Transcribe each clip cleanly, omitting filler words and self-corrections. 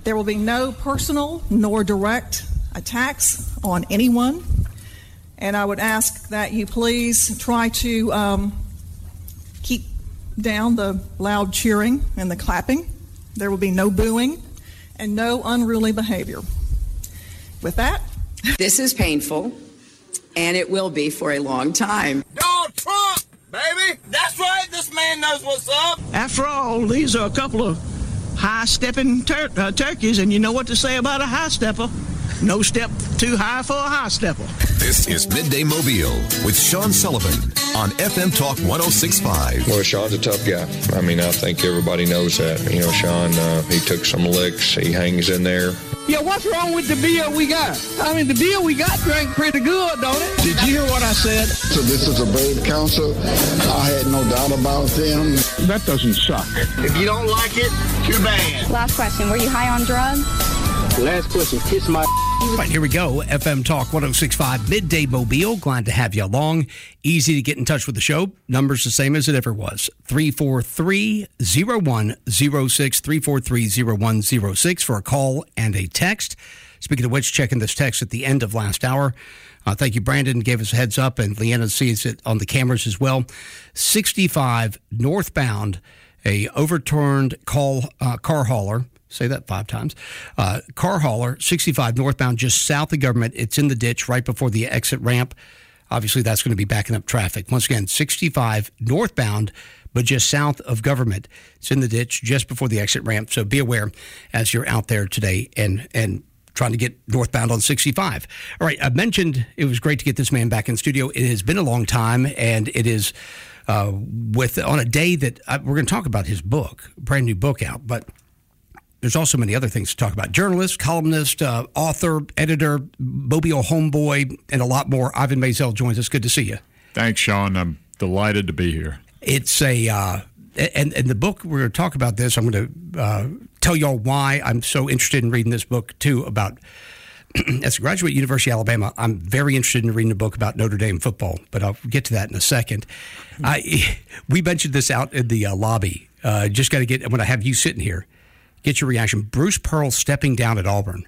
There will be no personal nor direct attacks on anyone. And I would ask that you please try to keep down the loud cheering and the clapping. There will be no booing and no unruly behavior. With that, this is painful, and it will be for a long time. Donald Trump, baby! That's right, this man knows what's up! After all, these are a couple of high-stepping turkeys, and you know what to say about a high-stepper. No step too high for a high-stepper. This is Midday Mobile with Sean Sullivan on FM Talk 106.5. Well, Sean's a tough guy. I mean, I think everybody knows that. You know, Sean, he took some licks. He hangs in there. Yeah, what's wrong with the beer we got? I mean, the beer we got drank pretty good, don't it? Did you hear what I said? So this is a brave council. I had no doubt about them. That doesn't suck. If you don't like it, too bad. Last question, were you high on drugs? Last question, kiss my... All right, here we go. FM Talk 106.5 Midday Mobile. Glad to have you along. Easy to get in touch with the show. Number's the same as it ever was. 343-0106, 343-0106 for a call and a text. Speaking of which, checking this text at the end of last hour. Thank you, Brandon. Gave us a heads up, and Leanna sees it on the cameras as well. 65 northbound, a overturned car hauler. Say that 5 times. Car hauler, 65 northbound, just south of Government. It's in the ditch right before the exit ramp. Obviously, that's going to be backing up traffic. Once again, 65 northbound, but just south of Government. It's in the ditch just before the exit ramp. So be aware as you're out there today and trying to get northbound on 65. All right, I mentioned it was great to get this man back in studio. It has been a long time, and it is on a day that we're going to talk about his book, brand new book out, but there's also many other things to talk about. Journalist, columnist, author, editor, Mobile homeboy, and a lot more. Ivan Maisel joins us. Good to see you. Thanks, Sean. I'm delighted to be here. It's and the book, we're going to talk about this. I'm going to tell y'all why I'm so interested in reading this book, too, about, as a graduate at University of Alabama, I'm very interested in reading a book about Notre Dame football, but I'll get to that in a second. We mentioned this out in the lobby. Just got to get, when I have you sitting here, get your reaction. Bruce Pearl stepping down at Auburn.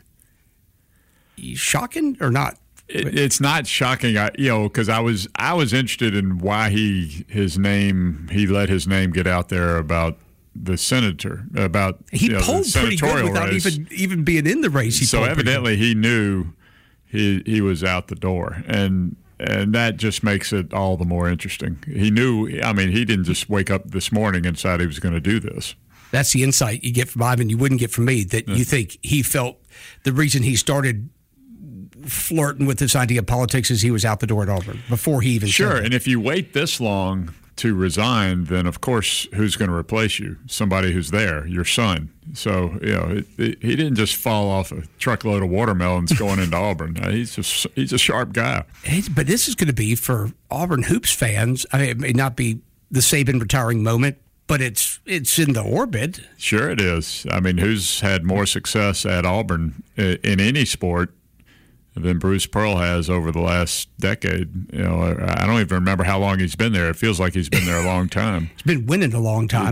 Shocking or not? It's not shocking, because I was interested in why he let his name get out there about the senator, about he polled pretty good without race. even being in the race. So evidently he knew he was out the door, and that just makes it all the more interesting. He knew. I mean, he didn't just wake up this morning and decide he was going to do this. That's the insight you get from Ivan. You wouldn't get from me, that you think he felt the reason he started flirting with this idea of politics is he was out the door at Auburn before he even Sure, said it. And if you wait this long to resign, then of course who's going to replace you? Somebody who's there, your son. So he didn't just fall off a truckload of watermelons going into Auburn. He's a sharp guy. But this is going to be for Auburn hoops fans. I mean, it may not be the Saban retiring moment, but it's in the orbit. Sure it is. I mean, who's had more success at Auburn in any sport than Bruce Pearl has over the last decade? I don't even remember how long he's been there. It feels like he's been there a long time. He's been winning a long time.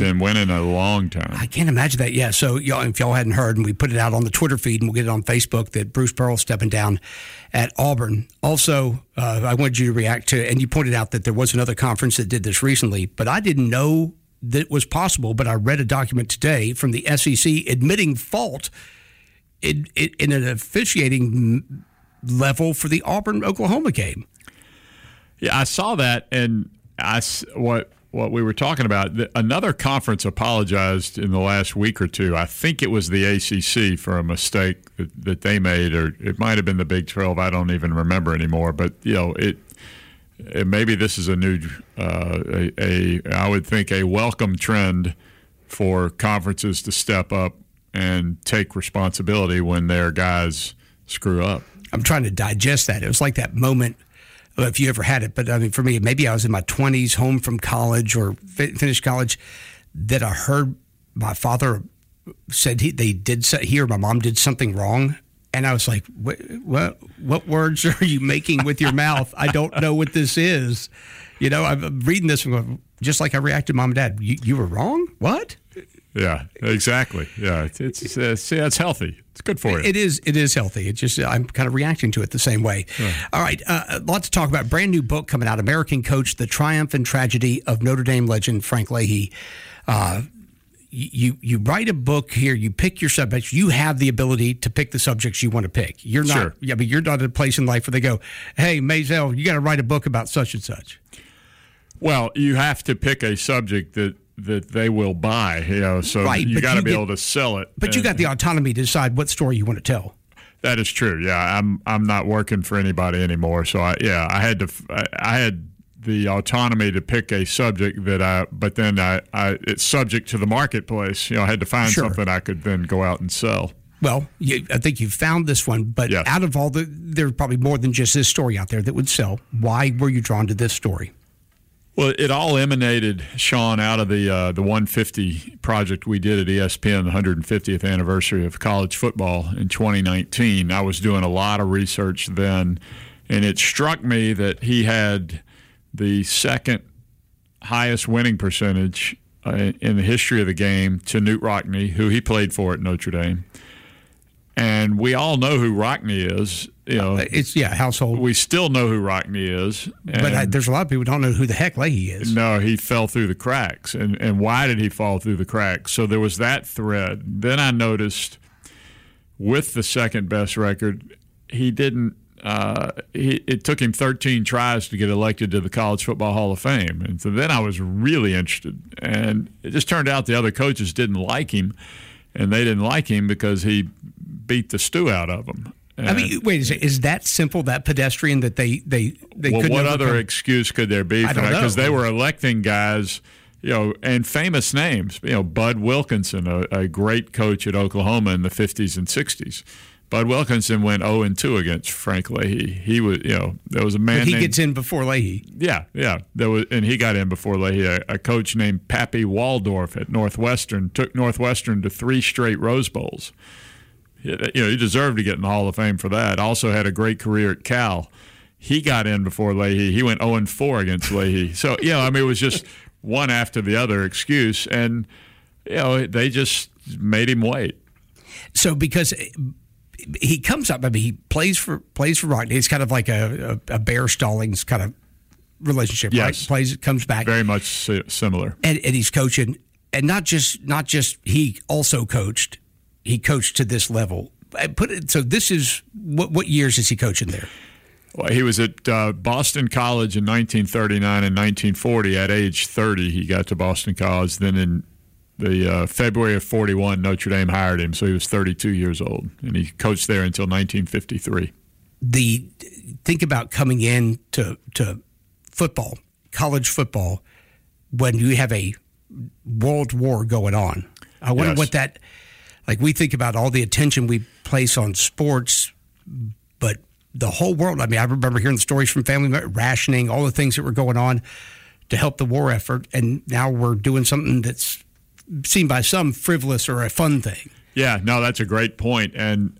I can't imagine that. Yeah, so if y'all hadn't heard, and we put it out on the Twitter feed, and we'll get it on Facebook, that Bruce Pearl stepping down at Auburn. Also, I wanted you to react to, and you pointed out that there was another conference that did this recently, but I didn't know that was possible, but I read a document today from the SEC admitting fault in an officiating level for the Auburn-Oklahoma game. Yeah, I saw that, and what we were talking about, another conference apologized in the last week or two. I think it was the ACC for a mistake that they made, or it might have been the Big 12. I don't even remember anymore, but maybe this is a new, I would think, a welcome trend for conferences to step up and take responsibility when their guys screw up. I'm trying to digest that. It was like that moment, if you ever had it, but I mean, for me, maybe I was in my 20s, home from college or finished college, that I heard my father said he or my mom did something wrong. And I was like, what words are you making with your mouth? I don't know what this is. I'm reading this and going, just like I reacted to Mom and Dad. You were wrong? What? Yeah, exactly. Yeah, it's healthy. It's good for you. It is healthy. It's just I'm kind of reacting to it the same way. Yeah. All right, lots to talk about. Brand new book coming out, American Coach: The Triumph and Tragedy of Notre Dame Legend Frank Leahy. You write a book here. You pick your subjects. You have the ability to pick the subjects you want to pick. You're not. Sure. I mean, you're not at a place in life where they go, "Hey, Maisel, you got to write a book about such and such." Well, you have to pick a subject that they will buy. So right, you got to be able to sell it. But you got the autonomy to decide what story you want to tell. That is true. Yeah, I'm not working for anybody anymore. So I had the autonomy to pick a subject but then it's subject to the marketplace. I had to find something I could then go out and sell. Well, I think you found this one, but yes. Out of all there's probably more than just this story out there that would sell. Why were you drawn to this story? Well, it all emanated, Sean, out of the 150 project we did at ESPN, the 150th anniversary of college football in 2019. I was doing a lot of research then, and it struck me that he had the second highest winning percentage in the history of the game to Knute Rockne, who he played for at Notre Dame. And we all know who Rockne is. It's household. We still know who Rockne is. But there's a lot of people who don't know who the heck Leahy is. No, he fell through the cracks. And why did he fall through the cracks? So there was that thread. Then I noticed with the second best record, he didn't it took him 13 tries to get elected to the College Football Hall of Fame. And so then I was really interested. And it just turned out the other coaches didn't like him. And they didn't like him because he beat the stew out of them. And I mean, wait a second. Is that simple, that pedestrian that they couldn't what other overcome? excuse could there be for that? Because they were electing guys, and famous names. Bud Wilkinson, a great coach at Oklahoma in the 50s and 60s. Bud Wilkinson went 0-2 against Frank Leahy. He was, there was a man. But he gets in before Leahy. Yeah. And he got in before Leahy. A coach named Pappy Waldorf at Northwestern took Northwestern to 3 straight Rose Bowls. He deserved to get in the Hall of Fame for that. Also had a great career at Cal. He got in before Leahy. He went 0-4 against Leahy. So, it was just one after the other excuse. And, they just made him wait. So because he comes up, he plays for Rockne. It's kind of like a Bear Stallings kind of relationship, yes. Right? Comes back. Very much similar. And he's coaching. And not just he also coached. He coached to this level. So this is what years is he coaching there? Well, he was at Boston College in 1939 and 1940. At age 30, he got to Boston College. Then in the February of 41, Notre Dame hired him, so he was 32 years old, and he coached there until 1953. Think about coming in to football, college football, when you have a world war going on. I wonder what that. Like, we think about all the attention we place on sports, but the whole world, I remember hearing the stories from family, rationing, all the things that were going on to help the war effort, and now we're doing something that's seen by some frivolous or a fun thing. Yeah, no, that's a great point, and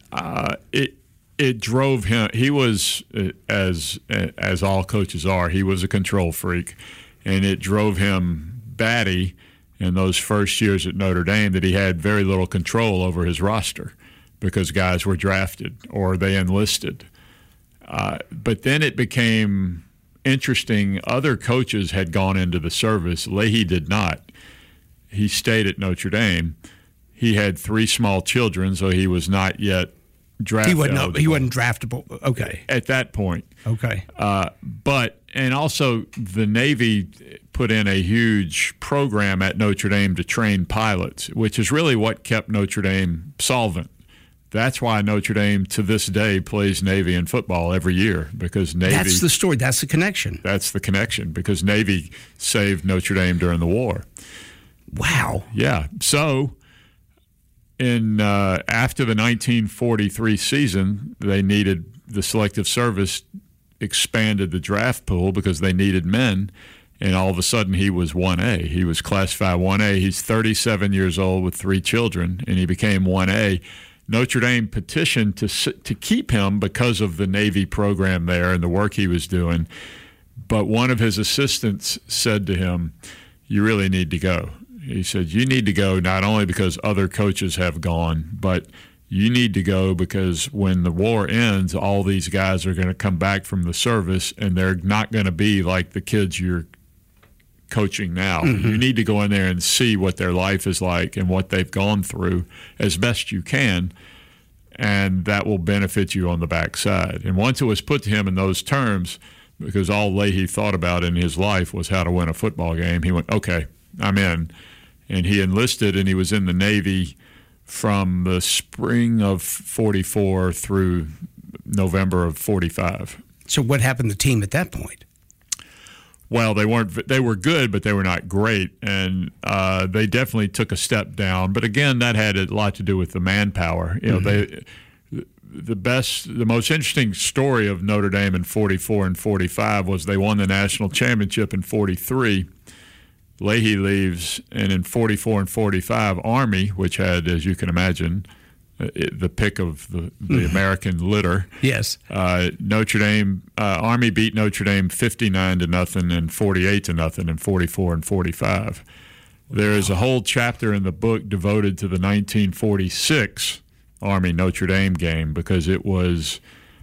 it drove him. He was, as all coaches are, he was a control freak, and it drove him batty in those first years at Notre Dame that he had very little control over his roster because guys were drafted or they enlisted. But then it became interesting. Other coaches had gone into the service. Leahy did not. He stayed at Notre Dame. He had 3 small children, so he was not yet draft eligible. He wasn't draftable. Okay. At that point. Okay. And also the Navy put in a huge program at Notre Dame to train pilots, which is really what kept Notre Dame solvent. That's why Notre Dame to this day plays Navy in football every year, because Navy. That's the story. That's the connection. That's the connection, because Navy saved Notre Dame during the war. Wow. Yeah. So after the 1943 season, they needed the Selective Service expanded the draft pool because they needed men, and all of a sudden he was 1A. He was classified 1A. He's 37 years old with 3 children, and he became 1A. Notre Dame petitioned to keep him because of the Navy program there and the work he was doing, but one of his assistants said to him, "You really need to go." He said, you need to go not only because other coaches have gone, but you need to go because when the war ends, all these guys are going to come back from the service, and they're not going to be like the kids you're coaching now. Mm-hmm. You need to go in there and see what their life is like and what they've gone through as best you can, and that will benefit you on the backside. And once it was put to him in those terms, because all Leahy thought about in his life was how to win a football game, he went, okay, I'm in. And he enlisted, and he was in the Navy from the spring of 44 through November of 45. So what happened to the team at that point? Well, they were good, but they were not great, and they definitely took a step down. But again, that had a lot to do with the manpower. You know, the most interesting story of Notre Dame in 44 and 45 was they won the national championship in 43. Leahy leaves, and in 44 and 45, Army, which had, as you can imagine, the pick of the American litter. Yes. Notre Dame, Army beat Notre Dame 59-0 and 48-0 in 44 and 45. There is a whole chapter in the book devoted to the 1946 Army Notre Dame game because it was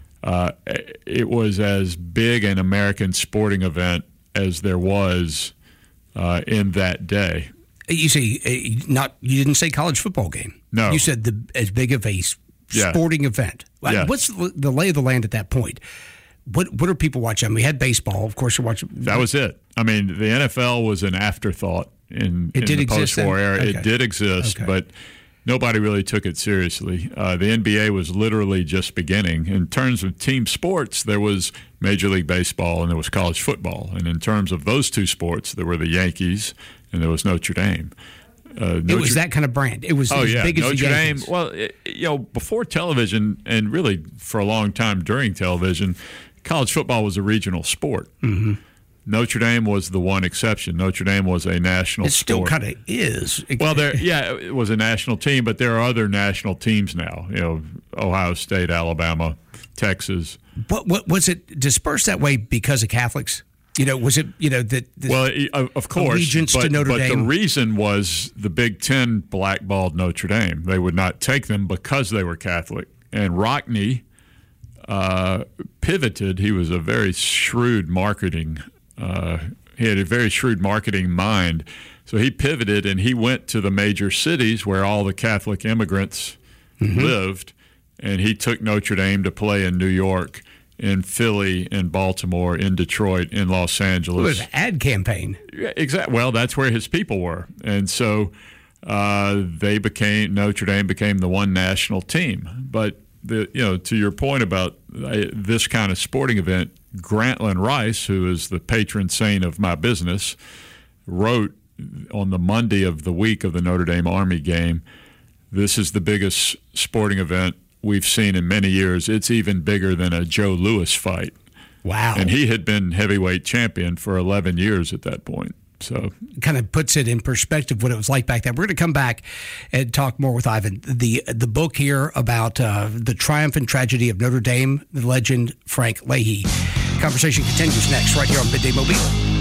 as big an American sporting event as there was in that day. You say you didn't say college football game. No, you said as big of a sporting event. Yeah. What's the lay of the land at that point? What are people watching? I mean, we had baseball, of course. You're watching. That was it. I mean, the NFL was an afterthought in the post-war era. Okay. It did exist, but nobody really took it seriously. The NBA was literally just beginning. In terms of team sports, there was Major League Baseball and there was college football. And in terms of those two sports, there were the Yankees and there was Notre Dame. It was that kind of brand. It was as big as Notre the Yankees. Dame. Well, before television and really for a long time during television, college football was a regional sport. Mm-hmm. Notre Dame was the one exception. Notre Dame was a national sport. It still kind of is. Well, it was a national team, but there are other national teams now. You know, Ohio State, Alabama, Texas. What was it dispersed that way because of Catholics? You know, was it of course, allegiance to Notre Dame? But the reason was the Big Ten blackballed Notre Dame. They would not take them because they were Catholic. And Rockne pivoted. He was a very shrewd marketing. He had a very shrewd marketing mind. So he pivoted and he went to the major cities where all the Catholic immigrants lived, and he took Notre Dame to play in New York, in Philly, in Baltimore, in Detroit, in Los Angeles. It was an ad campaign. Yeah, exactly. Well, that's where his people were. And so Notre Dame became the one national team. But to your point about this kind of sporting event, Grantland Rice, who is the patron saint of my business, wrote on the Monday of the week of the Notre Dame Army game, "This is the biggest sporting event we've seen in many years. It's even bigger than a Joe Louis fight." Wow. And he had been heavyweight champion for 11 years at that point. So kind of puts it in perspective what it was like back then. We're going to come back and talk more with Ivan. The book here about the triumph and tragedy of Notre Dame, the legend Frank Leahy. Conversation continues next right here on Midday Mobile.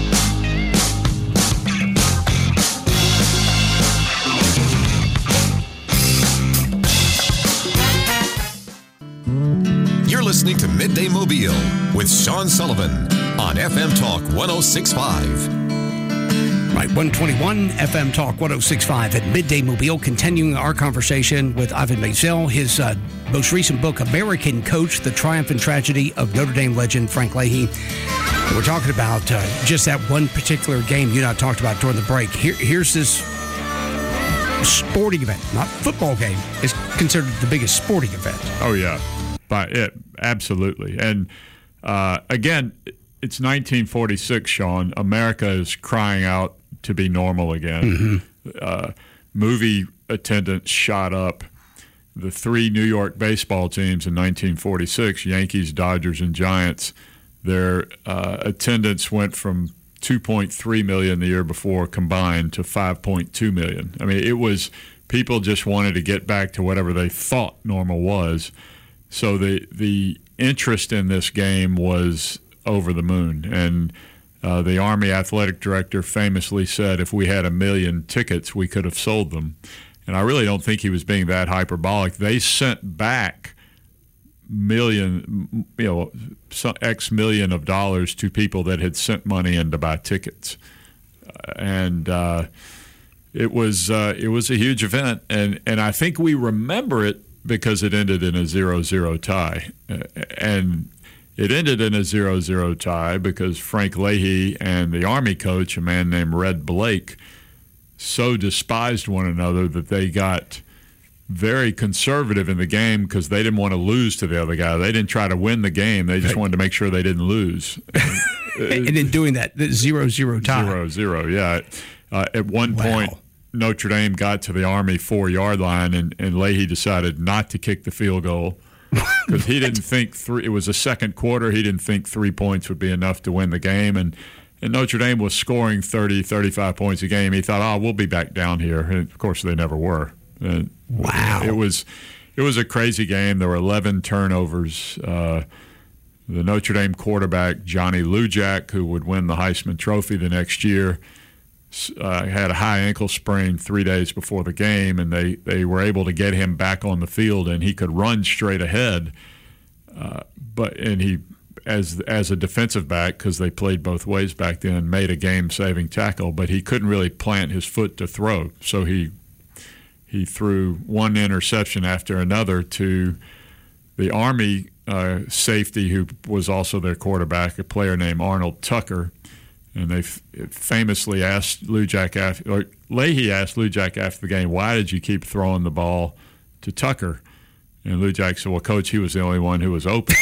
You're listening to Midday Mobile with Sean Sullivan on FM Talk 106.5. Right, 121 FM Talk 106.5 at Midday Mobile, continuing our conversation with Ivan Maisel, his most recent book, American Coach, The Triumph and Tragedy of Notre Dame Legend Frank Leahy. We're talking about just that one particular game you and I talked about during the break. Here's this sporting event, not football game. It's considered the biggest sporting event. Oh, yeah. Absolutely. And again, it's 1946, Sean. America is crying out to be normal again. Mm-hmm. Movie attendance shot up. The three New York baseball teams in 1946, Yankees, Dodgers, and Giants, their attendance went from 2.3 million the year before combined to 5.2 million. I mean, it was people just wanted to get back to whatever they thought normal was. So the interest in this game was over the moon, and The Army athletic director famously said, if we had 1 million tickets, we could have sold them. And I really don't think he was being that hyperbolic. They sent back X million of dollars to people that had sent money in to buy tickets. It was a huge event. And I think we remember it because it ended in a 0-0 tie. And it ended in a 0-0 tie because Frank Leahy and the Army coach, a man named Red Blake, so despised one another that they got very conservative in the game because they didn't want to lose to the other guy. They didn't try to win the game. They just wanted to make sure they didn't lose. And in doing that, the 0-0 tie. 0-0, yeah. At one point, Notre Dame got to the Army 4-yard line, and Leahy decided not to kick the field goal because he didn't think it was a second quarter. He didn't think 3 points would be enough to win the game. And Notre Dame was scoring 30, 35 points a game. He thought, we'll be back down here. And, of course, they never were. Wow. It was a crazy game. There were 11 turnovers. The Notre Dame quarterback, Johnny Lujack, who would win the Heisman Trophy the next year, had a high ankle sprain 3 days before the game, and they were able to get him back on the field, and he could run straight ahead. And he, as a defensive back, because they played both ways back then, made a game-saving tackle, but he couldn't really plant his foot to throw. So he threw one interception after another to the Army safety, who was also their quarterback, a player named Arnold Tucker. And they famously asked Leahy asked Lujack after the game, why did you keep throwing the ball to Tucker? And Lujack said, well, Coach, he was the only one who was open.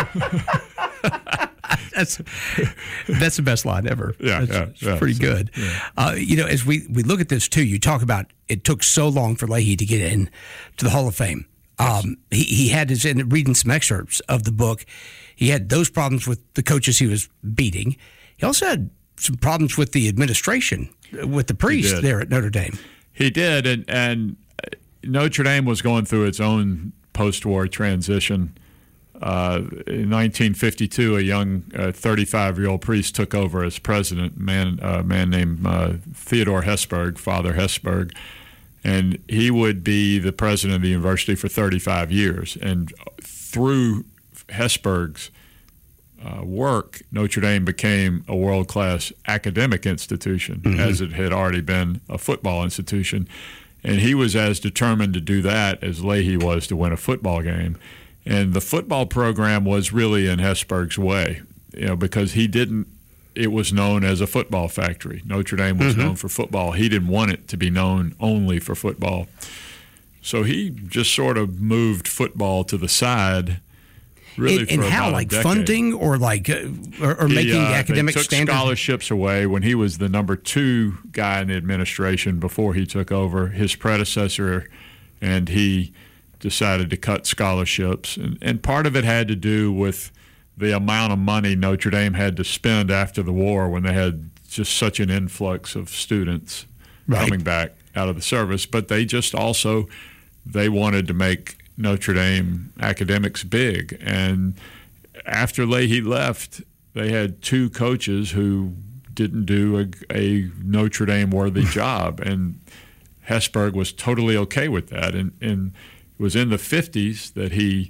That's the best line ever. It's pretty good. Yeah. As we look at this, too, you talk about it took so long for Leahy to get in to the Hall of Fame. He had his, in reading some excerpts of the book, he had those problems with the coaches he was beating. He also had some problems with the administration, with the priest there at Notre Dame. He did, and Notre Dame was going through its own post-war transition. In 1952, a young 35-year-old priest took over as president, a man named Theodore Hesburgh, Father Hesburgh, and he would be the president of the university for 35 years. And through Hesburgh's work, Notre Dame became a world-class academic institution, as it had already been a football institution. And he was as determined to do that as Leahy was to win a football game. And the football program was really in Hesburgh's way, because it was known as a football factory. Notre Dame was known for football. He didn't want it to be known only for football. So he just sort of moved football to the side. Really, and how, like funding or like or making academic they took standards? Scholarships away when he was the number 2 guy in the administration before he took over. His predecessor, and he decided to cut scholarships, and part of it had to do with the amount of money Notre Dame had to spend after the war when they had just such an influx of students coming back out of the service. But they just also they wanted to make Notre Dame academics big. And after Leahy left, they had 2 coaches who didn't do a Notre Dame worthy job, and Hesburgh was totally okay with that. And it was in the 50s that he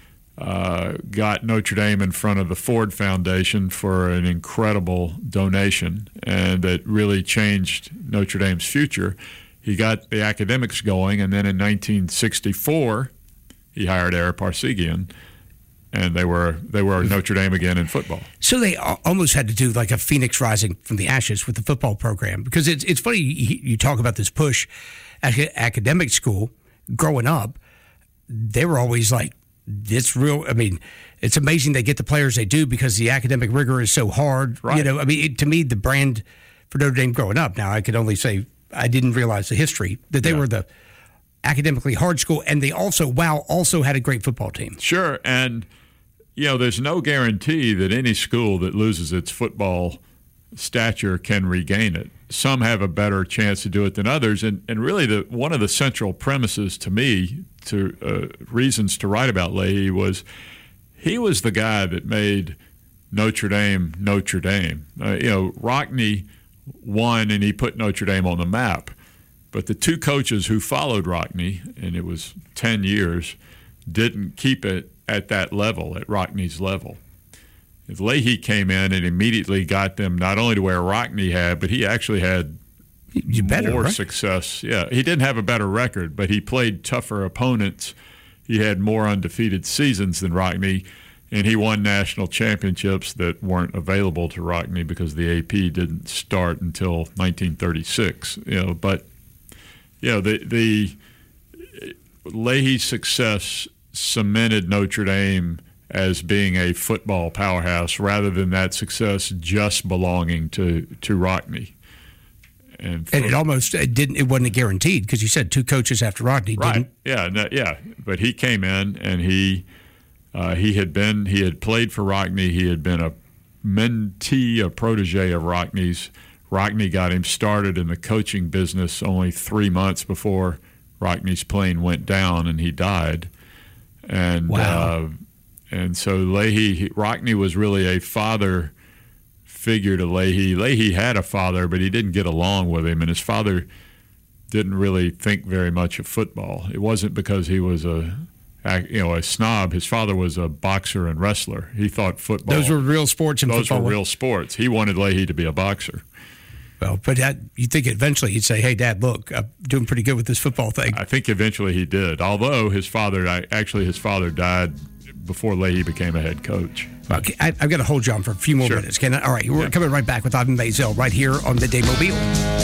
got Notre Dame in front of the Ford Foundation for an incredible donation, and that really changed Notre Dame's future. He got the academics going, and then in 1964, he hired Ara Parseghian, and they were Notre Dame again in football. So they almost had to do like a phoenix rising from the ashes with the football program, because it's funny you talk about this push at academic school. Growing up, they were always like, it's real. I mean, it's amazing they get the players they do because the academic rigor is so hard. Right. To me, the brand for Notre Dame growing up, now I could only say I didn't realize the history, that they were the academically hard school, and they also had a great football team. Sure, and there's no guarantee that any school that loses its football stature can regain it. Some have a better chance to do it than others, and really one of the central premises to me, to reasons to write about Leahy, was he was the guy that made Notre Dame. Rockne won, and he put Notre Dame on the map. But the two coaches who followed Rockne, and it was 10 years, didn't keep it at that level, at Rockne's level. Leahy came in and immediately got them not only to where Rockne had, but he actually had more success. Yeah, he didn't have a better record, but he played tougher opponents. He had more undefeated seasons than Rockne, and he won national championships that weren't available to Rockne because the AP didn't start until 1936. But the Leahy's success cemented Notre Dame as being a football powerhouse rather than that success just belonging to Rockne. And it wasn't guaranteed because you said two coaches after Rockne. Right. Yeah. But he came in and he had played for Rockne. He had been a mentee, a protege of Rockne's. Rockne got him started in the coaching business only 3 months before Rockne's plane went down and he died. And wow. And so Rockne was really a father figure to Leahy. Leahy had a father, but he didn't get along with him, and his father didn't really think very much of football. It wasn't because he was a snob. His father was a boxer and wrestler. He thought football. Those were real sports and football. Those were real sports. He wanted Leahy to be a boxer. Well, but you think eventually he'd say, "Hey, Dad, look, I'm doing pretty good with this football thing." I think eventually he did. Although his father died before Leahy became a head coach. Okay, I've got to hold you on for a few more minutes. All right, we're coming right back with Ivan Maisel right here on Midday Mobile.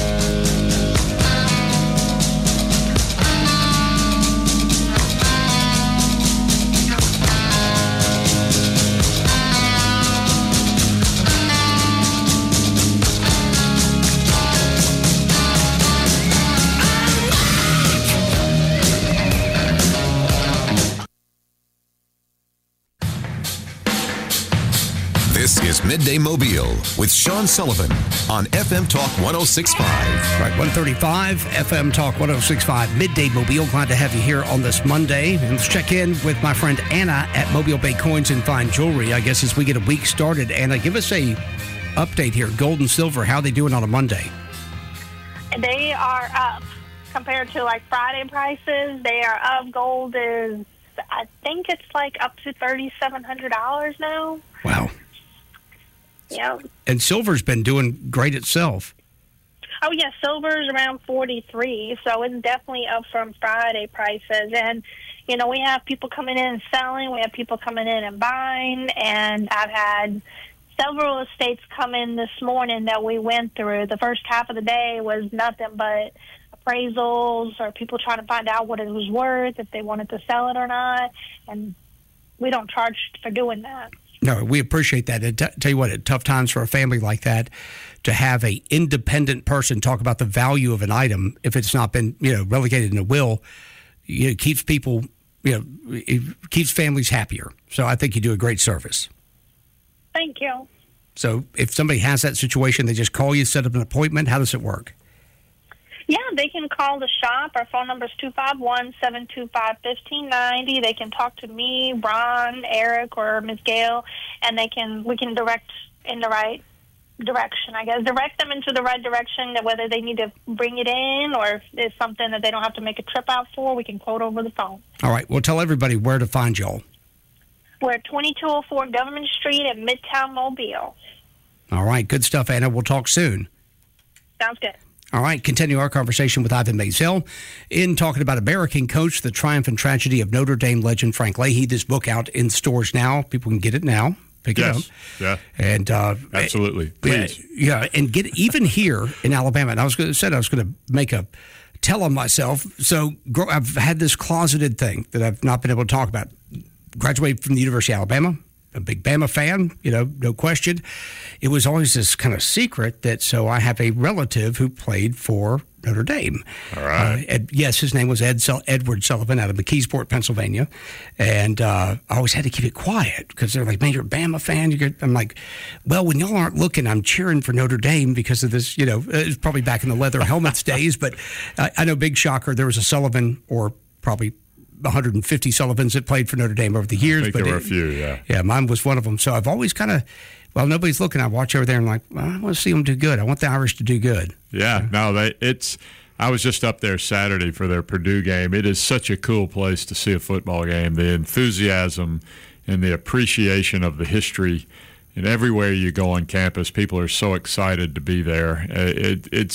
This is Midday Mobile with Sean Sullivan on FM Talk 106.5. Right, 135 FM Talk 106.5. Midday Mobile. Glad to have you here on this Monday. And let's check in with my friend Anna at Mobile Bay Coins and Fine Jewelry. I guess as we get a week started. Anna, give us a update here. Gold and silver, how are they doing on a Monday? They are up compared to like Friday prices. They are up. Gold is, I think it's like up to $3,700 now. Wow. Yeah. And silver's been doing great itself. Oh, yeah. Silver's around 43, so it's definitely up from Friday prices. And, we have people coming in and selling. We have people coming in and buying. And I've had several estates come in this morning that we went through. The first half of the day was nothing but appraisals or people trying to find out what it was worth, if they wanted to sell it or not. And we don't charge for doing that. No, we appreciate that. And tell you what, at tough times for a family like that, to have a independent person talk about the value of an item, if it's not been, relegated in a will, it keeps people, it keeps families happier. So I think you do a great service. Thank you. So if somebody has that situation, they just call you, set up an appointment. How does it work? Yeah, they can call the shop. Our phone number is 251-725-1590. They can talk to me, Ron, Eric, or Ms. Gail, and we can direct in the right direction, I guess. Direct them into the right direction, whether they need to bring it in or if it's something that they don't have to make a trip out for, we can quote over the phone. All right. Well, tell everybody where to find y'all. We're at 2204 Government Street at Midtown Mobile. All right. Good stuff, Anna. We'll talk soon. Sounds good. All right, continue our conversation with Ivan Maisel in talking about American Coach, the triumph and tragedy of Notre Dame legend Frank Leahy. This book out in stores now. People can get it now. Pick it up. Yeah. And absolutely. Please. Yeah, and get it even here in Alabama. And I was going to make a tell on myself. So I've had this closeted thing that I've not been able to talk about. Graduated from the University of Alabama. A big Bama fan, no question. It was always this kind of secret that, so I have a relative who played for Notre Dame. All right. Yes, his name was Edward Sullivan out of McKeesport, Pennsylvania. And I always had to keep it quiet because they're like, man, you're a Bama fan. I'm like, well, when y'all aren't looking, I'm cheering for Notre Dame because of this, it's probably back in the leather helmets days. But I know, big shocker, there was a Sullivan, or probably 150 Sullivans that played for Notre Dame over the years. I think there were a few, yeah. Yeah, mine was one of them. So I've always kind of, well, nobody's looking. I watch over there and like, well, I want to see them do good. I want the Irish to do good. Yeah, no, I was just up there Saturday for their Purdue game. It is such a cool place to see a football game. The enthusiasm and the appreciation of the history. And everywhere you go on campus, people are so excited to be there. It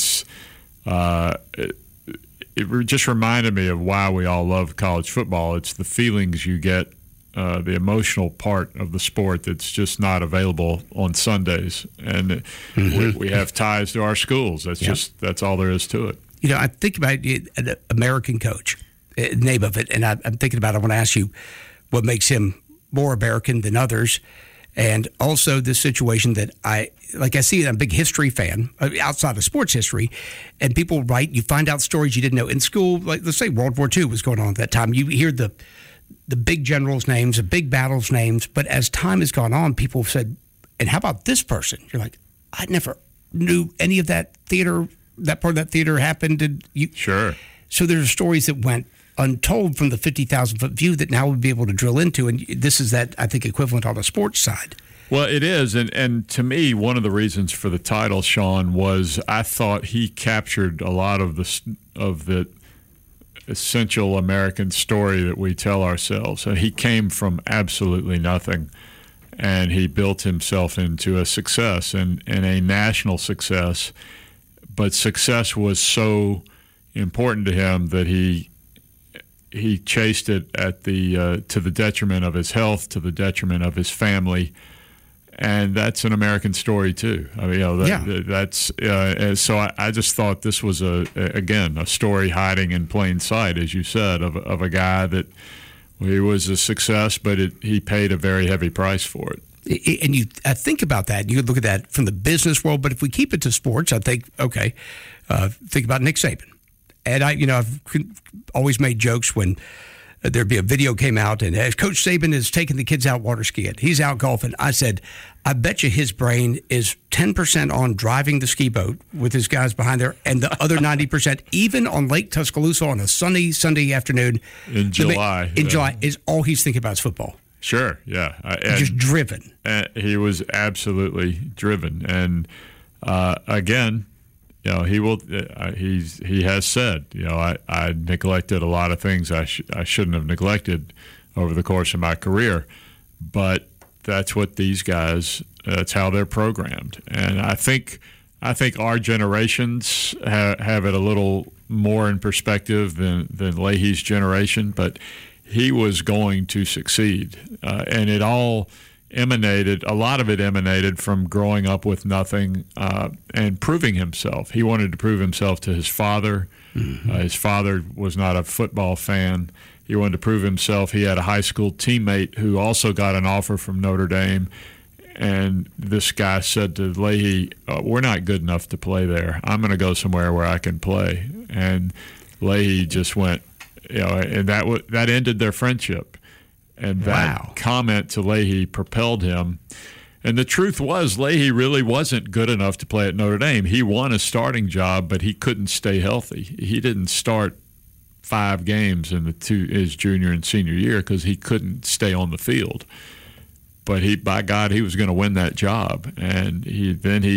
just reminded me of why we all love college football. It's the feelings you get, the emotional part of the sport that's just not available on Sundays. And we have ties to our schools. That's all there is to it. You know, I think about an American coach, name of it, and I'm thinking about it. I want to ask you what makes him more American than others. And also this situation that I see it, I'm a big history fan outside of sports history, and people write, you find out stories you didn't know in school. Like, let's say World War II was going on at that time. You hear the big generals' names, the big battles' names, but as time has gone on, people have said, and how about this person? You're like, I never knew any of that theater, that part of that theater happened. Sure. So there's stories that went untold from the 50,000-foot view that now we'll be able to drill into. And this is that, I think, equivalent on the sports side. Well, it is. And to me, one of the reasons for the title, Sean, was I thought he captured a lot of the essential American story that we tell ourselves. And he came from absolutely nothing, and he built himself into a success and a national success. But success was so important to him that he chased it at to the detriment of his health, to the detriment of his family, and that's an American story too. I mean, that's so. I just thought this was a story hiding in plain sight, as you said, of a guy that he was a success, but he paid a very heavy price for it. And I think about that. You look at that from the business world, but if we keep it to sports, I think think about Nick Saban. And I've always made jokes when there'd be a video came out and Coach Saban is taking the kids out water skiing. He's out golfing. I said, I bet you his brain is 10% on driving the ski boat with his guys behind there, and the other 90%, even on Lake Tuscaloosa on a sunny Sunday afternoon in July. July is all he's thinking about is football. Sure, yeah, just driven. He was absolutely driven, and again. He will. He has said, I neglected a lot of things I shouldn't have neglected over the course of my career, but that's what these guys. That's how they're programmed, and I think our generations have it a little more in perspective than Leahy's generation, but he was going to succeed, and a lot of it emanated from growing up with nothing and proving himself. He wanted to prove himself to his father. Mm-hmm. His father was not a football fan. He wanted to prove himself. He had a high school teammate who also got an offer from Notre Dame, and this guy said to Leahy, we're not good enough to play there. I'm going to go somewhere where I can play. And Leahy just went, and that ended their friendship. And that comment to Leahy propelled him. And the truth was, Leahy really wasn't good enough to play at Notre Dame. He won a starting job, but he couldn't stay healthy. He didn't start 5 games in his junior and senior year because he couldn't stay on the field. But by God, he was going to win that job. And he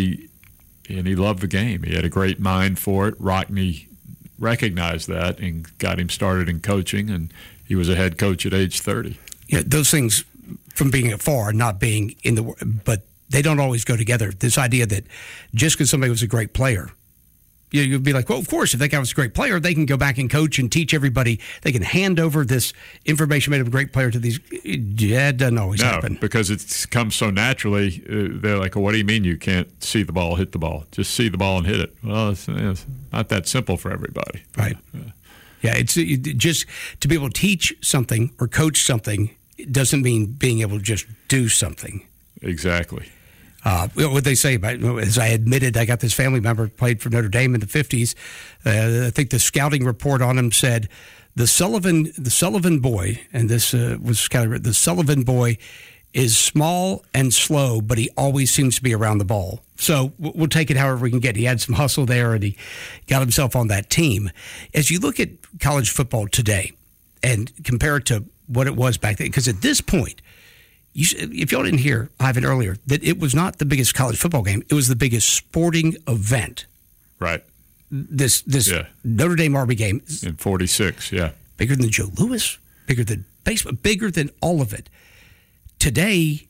loved the game. He had a great mind for it. Rockne recognized that and got him started in coaching, and he was a head coach at age 30. Those things from being afar, not being in but they don't always go together. This idea that just because somebody was a great player, you'd be like, well, of course, if that guy was a great player, they can go back and coach and teach everybody. They can hand over this information made of a great player to these. Yeah, it doesn't always happen. Because it comes so naturally. They're like, well, what do you mean you can't see the ball, hit the ball? Just see the ball and hit it. Well, it's not that simple for everybody. Right. Yeah, it's just to be able to teach something or coach something doesn't mean being able to just do something. Exactly. What they say about, as I admitted, I got this family member played for Notre Dame in the 50s. I think the scouting report on him said the Sullivan boy, and this was kind of the Sullivan boy is small and slow, but he always seems to be around the ball. So we'll take it however we can get. He had some hustle there, and he got himself on that team. As you look at college football today, and compare it to what it was back then. Because at this point, if y'all didn't hear Ivan earlier, that it was not the biggest college football game. It was the biggest sporting event. Right. This Notre Dame Army game. In 46, yeah. Bigger than Joe Louis, bigger than baseball, bigger than all of it. Today,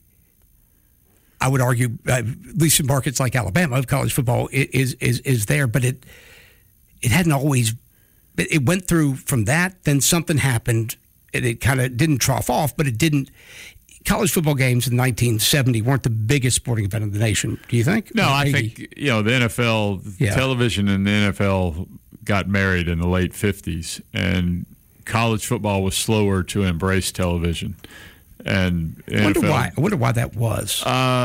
I would argue, at least in markets like Alabama, college football is there, but it hadn't always. It went through from that, then something happened, and it kind of didn't trough off, but it didn't. College football games in 1970 weren't the biggest sporting event in the nation. Do you think? No, I think the NFL television and the NFL got married in the late 50s, and college football was slower to embrace television. And I wonder why that was.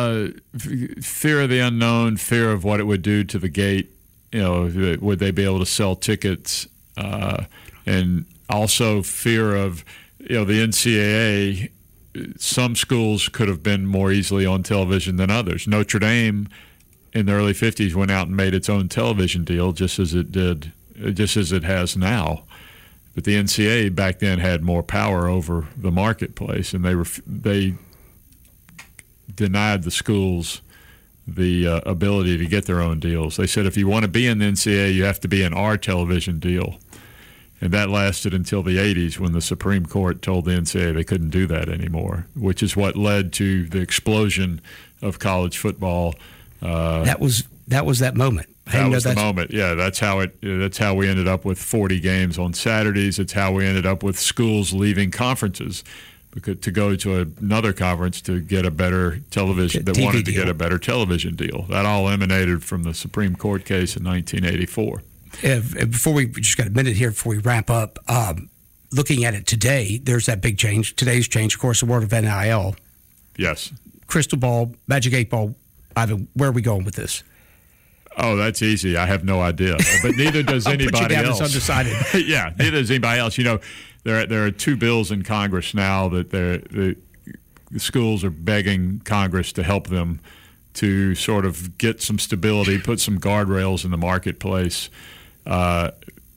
Fear of the unknown, fear of what it would do to the gate. Would they be able to sell tickets? And also fear of the NCAA. Some schools could have been more easily on television than others. Notre Dame in the early 50s went out and made its own television deal, just as it has now. But the NCAA back then had more power over the marketplace, and they denied the schools the ability to get their own deals. They said, if you want to be in the NCAA, you have to be in our television deal. And that lasted until the 80s when the Supreme Court told the NCAA they couldn't do that anymore, which is what led to the explosion of college football. That was that moment. That was the moment. Yeah, that's how we ended up with 40 games on Saturdays. It's how we ended up with schools leaving conferences to go to another conference to get a better television. That wanted to get a better television deal. That all emanated from the Supreme Court case in 1984. Before we just got a minute here before we wrap up, looking at it today, there's that big change. Today's change, of course, the world of NIL. Yes. Crystal ball, magic 8 ball. Ivan, where are we going with this? Oh, that's easy. I have no idea, but neither does anybody else. Undecided. Yeah, neither does anybody else. There are two bills in Congress now that the schools are begging Congress to help them to sort of get some stability, put some guardrails in the marketplace. But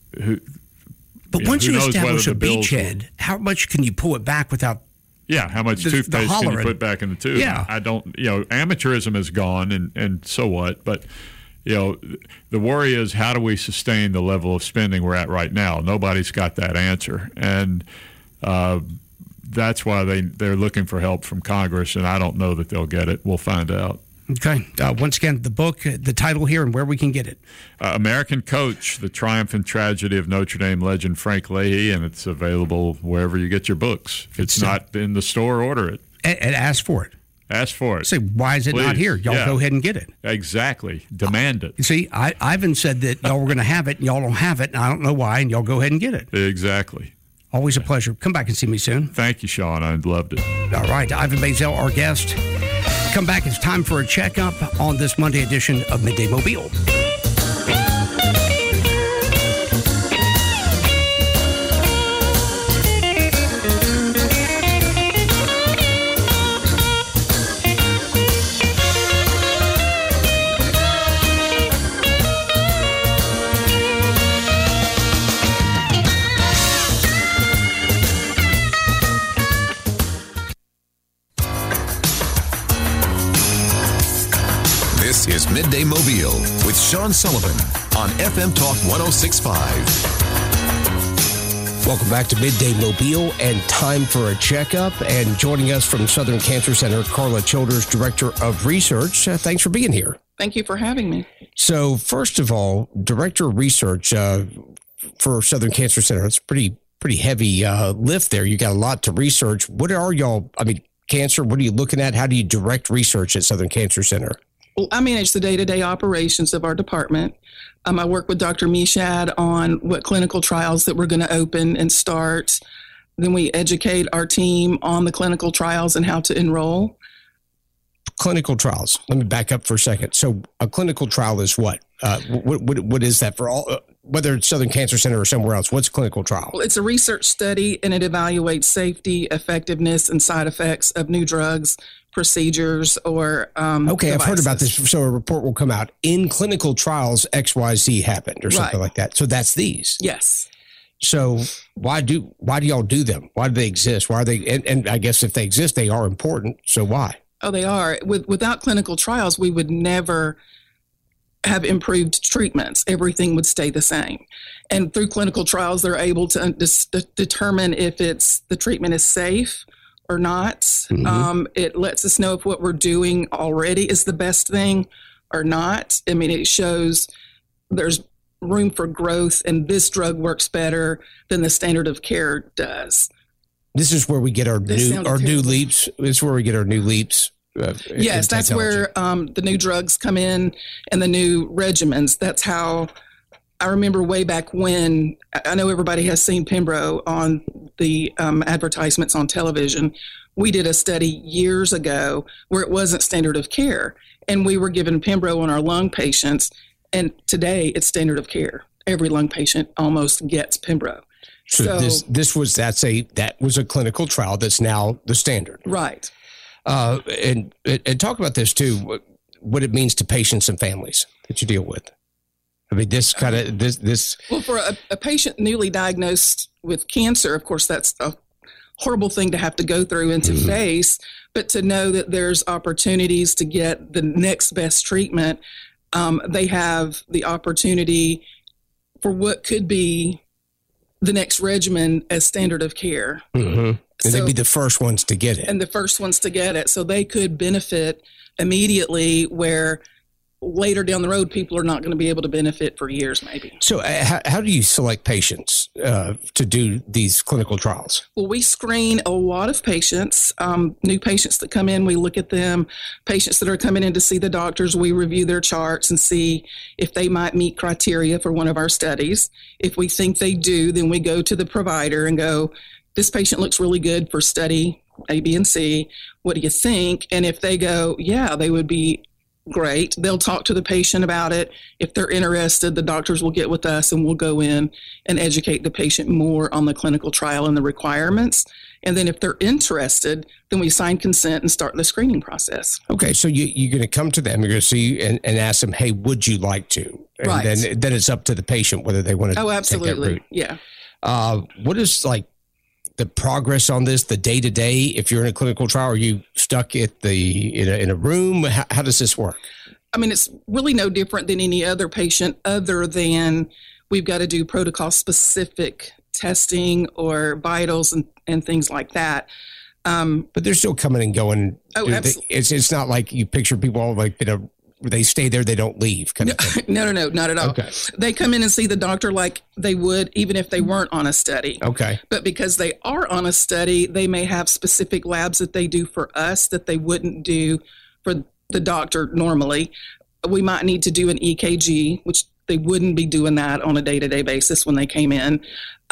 once you establish a beachhead, how much can you pull it back without? Yeah, how much toothpaste can you put back in the tube? Yeah. I don't. Amateurism is gone, and so what? But the worry is, how do we sustain the level of spending we're at right now? Nobody's got that answer, and that's why they're looking for help from Congress, and I don't know that they'll get it. We'll find out. Okay. Once again, the book, the title here, and where we can get it. American Coach, The Triumph and Tragedy of Notre Dame Legend Frank Leahy, and it's available wherever you get your books. If it's not in the store, order it. And ask for it. Ask for it. Say, why is it not here? Y'all go ahead and get it. Exactly. Demand it. You see, Ivan said that y'all were going to have it, and y'all don't have it, and I don't know why, and y'all go ahead and get it. Exactly. Always a pleasure. Come back and see me soon. Thank you, Sean. I loved it. All right. Ivan Maisel, our guest. Come back. It's time for a checkup on this Monday edition of Midday Mobile. This is Midday Mobile with Sean Sullivan on FM Talk 106.5. Welcome back to Midday Mobile and time for a checkup. And joining us from Southern Cancer Center, Carla Childers, Director of Research. Thanks for being here. Thank you for having me. So first of all, Director of Research for Southern Cancer Center, it's pretty heavy lift there. You got a lot to research. What are y'all, cancer, what are you looking at? How do you direct research at Southern Cancer Center? Well, I manage the day-to-day operations of our department. I work with Dr. Mishad on what clinical trials that we're going to open and start. Then we educate our team on the clinical trials and how to enroll. Clinical trials. Let me back up for a second. So a clinical trial is what? What is that for all, whether it's Southern Cancer Center or somewhere else? What's a clinical trial? Well, it's a research study, and it evaluates safety, effectiveness, and side effects of new drugs, procedures, or okay, devices. I've heard about this. So a report will come out in clinical trials, XYZ happened or something like that. So that's these. Yes. So why do y'all do them? Why do they exist? Why are they? And I guess if they exist, they are important. So why? Oh, they are. Without clinical trials, we would never have improved treatments. Everything would stay the same. And through clinical trials, they're able to determine if the treatment is safe or not. Mm-hmm. It lets us know if what we're doing already is the best thing or not. I mean, it shows there's room for growth, and this drug works better than the standard of care does. This is where we get our new leaps. This is where we get our new leaps. Yes, that's where the new drugs come in and the new regimens. That's how I remember way back when. I know everybody has seen Pembro on the advertisements on television. We did a study years ago where it wasn't standard of care, and we were given Pembro on our lung patients. And today it's standard of care. Every lung patient almost gets Pembro. So that was a clinical trial that's now the standard. Right. And talk about this too, what it means to patients and families that you deal with. I mean, this kind of this. Well, for a patient newly diagnosed with cancer, of course, that's a horrible thing to have to go through and to face. But to know that there's opportunities to get the next best treatment, they have the opportunity for what could be the next regimen as standard of care. Mm-hmm. And they'd be the first ones to get it. And the first ones to get it. So they could benefit immediately, where later down the road, people are not going to be able to benefit for years, maybe. So how do you select patients to do these clinical trials? Well, we screen a lot of patients, new patients that come in. We look at them, patients that are coming in to see the doctors. We review their charts and see if they might meet criteria for one of our studies. If we think they do, then we go to the provider and go, this patient looks really good for study A, B, and C. What do you think? And if they go, yeah, they would be great, they'll talk to the patient about it. If they're interested, the doctors will get with us and we'll go in and educate the patient more on the clinical trial and the requirements. And then if they're interested, then we sign consent and start the screening process. Okay, so you're going to come to them, you're going to see and ask them, hey, would you like to? And right. Then it's up to the patient whether they want to absolutely. take that route. Yeah. What is the progress on this, the day-to-day? If you're in a clinical trial, are you stuck in a room? How does this work? I mean, it's really no different than any other patient, other than we've got to do protocol-specific testing or vitals and things like that. But they're still coming and going. Oh, absolutely. It's not like you picture people all they stay there, they don't leave. Kind of thing. No, not at all. Okay. They come in and see the doctor like they would even if they weren't on a study. Okay. But because they are on a study, they may have specific labs that they do for us that they wouldn't do for the doctor normally. We might need to do an EKG, which they wouldn't be doing that on a day-to-day basis when they came in.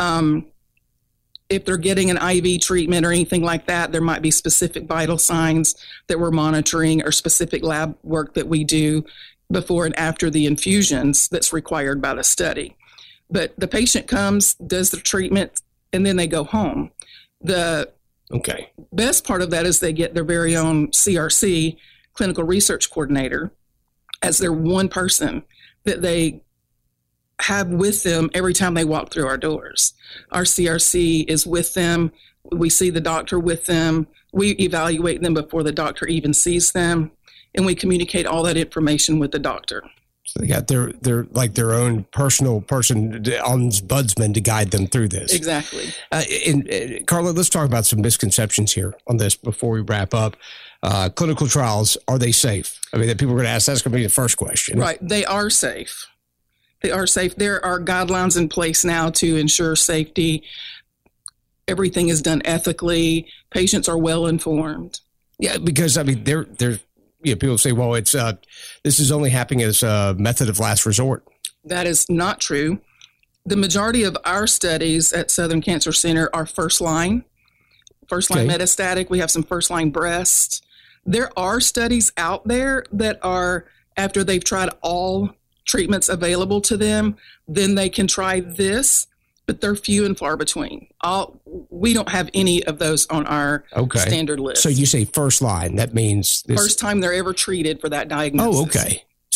If they're getting an IV treatment or anything like that, there might be specific vital signs that we're monitoring or specific lab work that we do before and after the infusions that's required by the study. But the patient comes, does the treatment, and then they go home. The best part of that is they get their very own CRC, clinical research coordinator, as their one person that they have with them every time they walk through our doors. Our CRC is with them. We see the doctor with them. We evaluate them before the doctor even sees them, and we communicate all that information with the doctor. So they got their own personal person, ombudsman, to guide them through this. Exactly. And Carla, let's talk about some misconceptions here on this before we wrap up. Clinical trials, are they safe? I mean, that people are going to ask. That's going to be the first question. Right. They are safe. They are safe. There are guidelines in place now to ensure safety. Everything is done ethically. Patients are well informed. Yeah, because I mean, people say, well, it's this is only happening as a method of last resort. That is not true. The majority of our studies at Southern Cancer Center are first line metastatic. We have some first line breast. There are studies out there that are after they've tried all treatments available to them, then they can try this, but they're few and far between. We don't have any of those on our standard list. So you say first line, that means first time they're ever treated for that diagnosis. Oh, okay.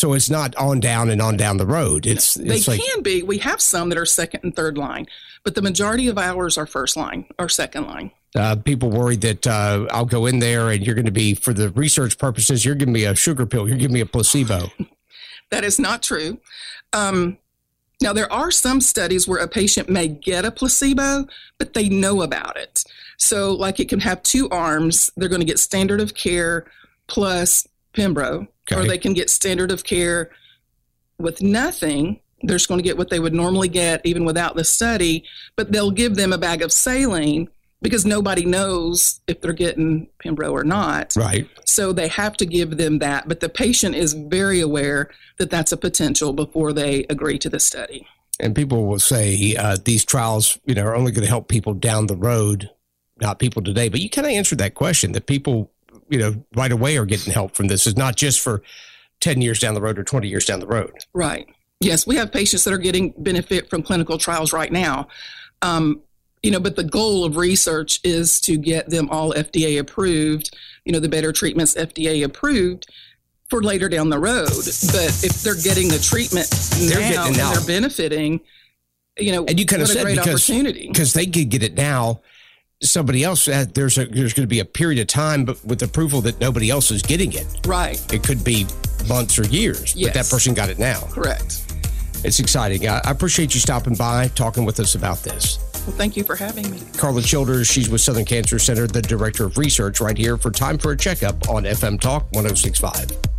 So it's not on down the road. They can be. We have some that are second and third line, but the majority of ours are first line or second line. People worry that I'll go in there and you're going to be, for the research purposes, you're giving me a sugar pill. You're giving me a placebo. That is not true. Now, there are some studies where a patient may get a placebo, but they know about it. So, like, it can have two arms. They're going to get standard of care plus Pembro, or they can get standard of care with nothing. They're just going to get what they would normally get even without the study, but they'll give them a bag of saline because nobody knows if they're getting Pembro or not. Right. So they have to give them that, but the patient is very aware that that's a potential before they agree to the study. And people will say these trials, are only going to help people down the road, not people today. But you kind of answered that question, that people, right away are getting help from this. It's not just for 10 years down the road or 20 years down the road. Right. Yes, we have patients that are getting benefit from clinical trials right now. But the goal of research is to get them all FDA approved, the better treatments FDA approved for later down the road. But if they're getting the treatment now and they're benefiting, and you kind of said because they could get it now, somebody else, there's going to be a period of time but with approval that nobody else is getting it. Right. It could be months or years, but that person got it now. Correct. It's exciting. I appreciate you stopping by, talking with us about this. Well, thank you for having me. Carla Childers, she's with Southern Cancer Center, the Director of Research, right here for Time for a Checkup on FM Talk 106.5.